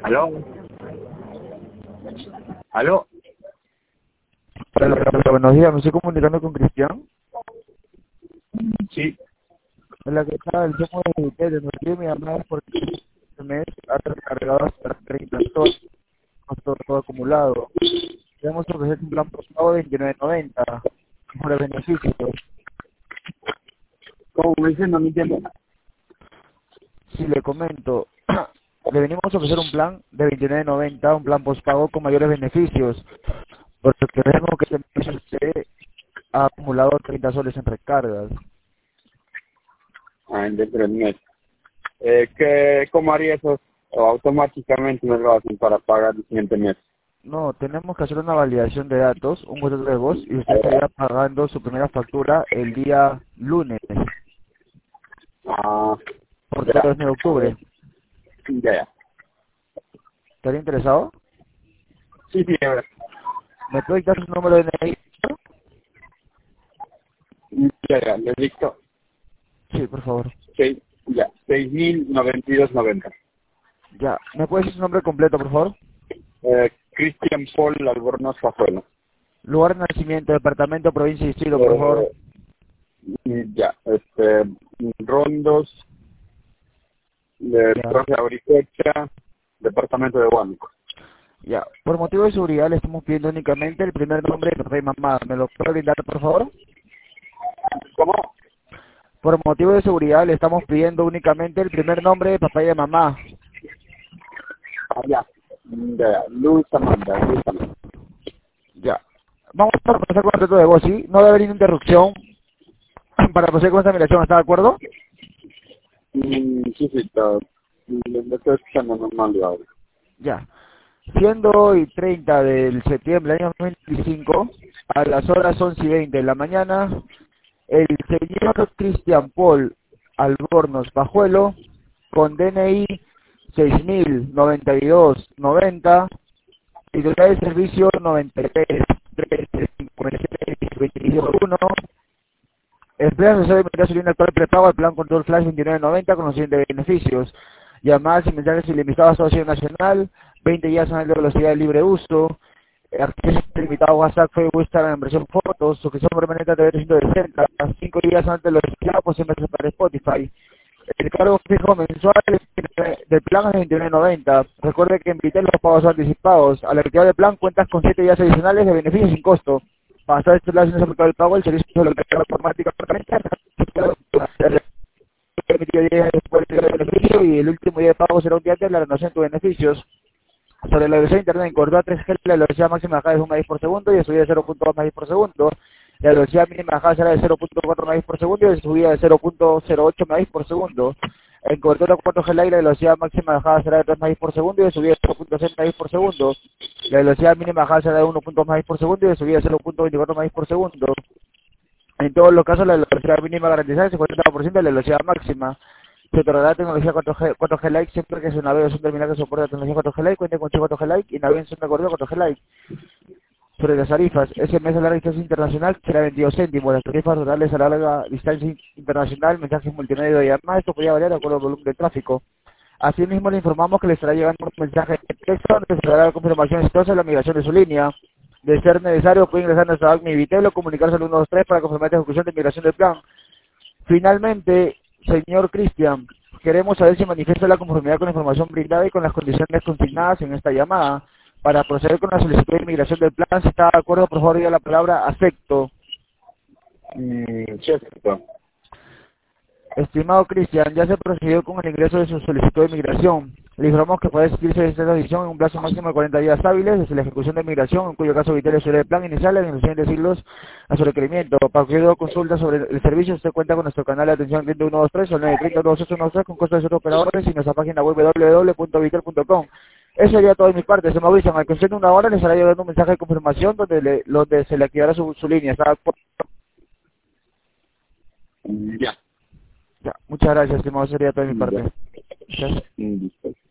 ¿Aló? ¿Aló? Hola, buenos días, me estoy comunicando con Cristian. Sí. Hola, ¿qué tal? Somos de Vitel, nos quiere mi llamada porque este mes ha recargado hasta 30 soles, con todo acumulado. Queremos ofrecer un plan postpago de 29.90 por el beneficio. ¿Cómo me dicen? No me entiendo. Si le comento, le venimos a ofrecer un plan de 29.90, un plan postpago con mayores beneficios, porque queremos que este mes usted ha acumulado 30 soles en recargas. Dentro del mes. ¿Cómo haría eso? ¿O automáticamente me lo hacen para pagar el siguiente mes? No, tenemos que hacer una validación de datos, un contrato de voz, y usted estaría pagando su primera factura el día lunes, Ah, por todo ya. el mes de octubre. Ya. ¿Estaría interesado? Sí, a ver. ¿Me puede dar su número de DNI? Ya, le dicto. Sí, por favor. 6.092.90. Ya. ¿Me puede decir su nombre completo, por favor? Cristian Paul Albornoz Fajuelo. Lugar de nacimiento, departamento, provincia y distrito, por favor. Ya, Rondos, de Ya. Profe Abricocha, departamento de Huánuco. Ya. Por motivo de seguridad le estamos pidiendo únicamente el primer nombre de papá y mamá. ¿Me lo puede brindar, por favor? ¿Cómo? Por motivo de seguridad le estamos pidiendo únicamente el primer nombre de papá y de mamá. Ya. Luz Amanda. Ya. Vamos a pasar con el reto de voz, ¿sí? No debe haber interrupción para proceder con esta migración, ¿está de acuerdo? Sí, está. Lo estoy escuchando normal de ahora. Ya. Siendo hoy 30 de septiembre del año 2025, a las horas 11:20 de la mañana, el señor Cristian Paul Albornoz Pajuelo, con DNI 609290, titular de servicio 93-356-21, emplea asesor de gasolina actual prepago al plan control flash 2990 con los siguientes beneficios: llamadas y mensajes ilimitados a asociación nacional, 20 días antes de velocidad de libre uso, acceso ilimitado a WhatsApp, Facebook, Instagram en versión fotos, suscripción permanente a TV 360, 5 días antes de la velocidad, pues siempre para Spotify. El cargo fijo mensual del plan es 29.90. Recuerde que en Vitel los pagos son anticipados. Al activar el plan cuentas con 7 días adicionales de beneficios sin costo. Para estar estos sin efectuar el pago, el servicio lo carga automáticamente. Permitido días después del beneficio y el último día de pago será un día antes de la renovación de tus beneficios. Sobre la velocidad de internet en corredor 3G, la velocidad máxima bajada es 1 Mbps por segundo y de subida de 0.2 Mbps por segundo. La velocidad mínima bajada será de 0.4 Mbps por segundo y de subida de 0.08 Mbps por segundo. En cobertura 4G Lite, la velocidad máxima bajada será de 3 Mbps por segundo y de subida de 0.6 Mbps por segundo. La velocidad mínima bajada será de 1.2 Mbps por segundo y de subida de 0.24 Mbps por segundo. En todos los casos, la velocidad mínima garantizada es el 40% de la velocidad máxima. Se otorgará tecnología 4G Lite siempre que se navegue en un terminal que soporte la tecnología 4G Lite, cuente con chip 4G Lite y navegue en zona de correo 4G Lite. Sobre las tarifas, SMS a larga distancia internacional será 22 céntimos. Las tarifas totales a larga distancia internacional, mensajes multimedia y llamadas, esto podría variar de acuerdo al volumen de tráfico. Asimismo, le informamos que le estará llegando un mensaje de texto donde se dará la confirmación exitosa de la migración de su línea. De ser necesario, puede ingresar a nuestra app Mi Vitel o comunicarse al 123 para confirmar la ejecución de migración del plan. Finalmente, señor Cristian, queremos saber si manifiesta la conformidad con la información brindada y con las condiciones consignadas en esta llamada. Para proceder con la solicitud de inmigración del plan, si está de acuerdo, por favor, diga la palabra acepto. Sí, acepto. Estimado Cristian, ya se procedió con el ingreso de su solicitud de migración. Le informamos que puede seguirse de esta decisión en un plazo máximo de 40 días hábiles desde la ejecución de migración, en cuyo caso Vitel sobre el plan inicial en los siguientes siglos a su requerimiento. Para cualquier consulta sobre el servicio, usted cuenta con nuestro canal de atención al cliente 123 o el 930-28193 con costos de otros operadores y nuestra página web www.vitel.com. Eso sería todo de mi parte. Se me avisan, al cuestión de una hora les estará llegando un mensaje de confirmación donde se le activará su línea. ¿Está? Ya. Ya, muchas gracias, estimado. Sería todo de mi Ya. parte. Gracias. Listo.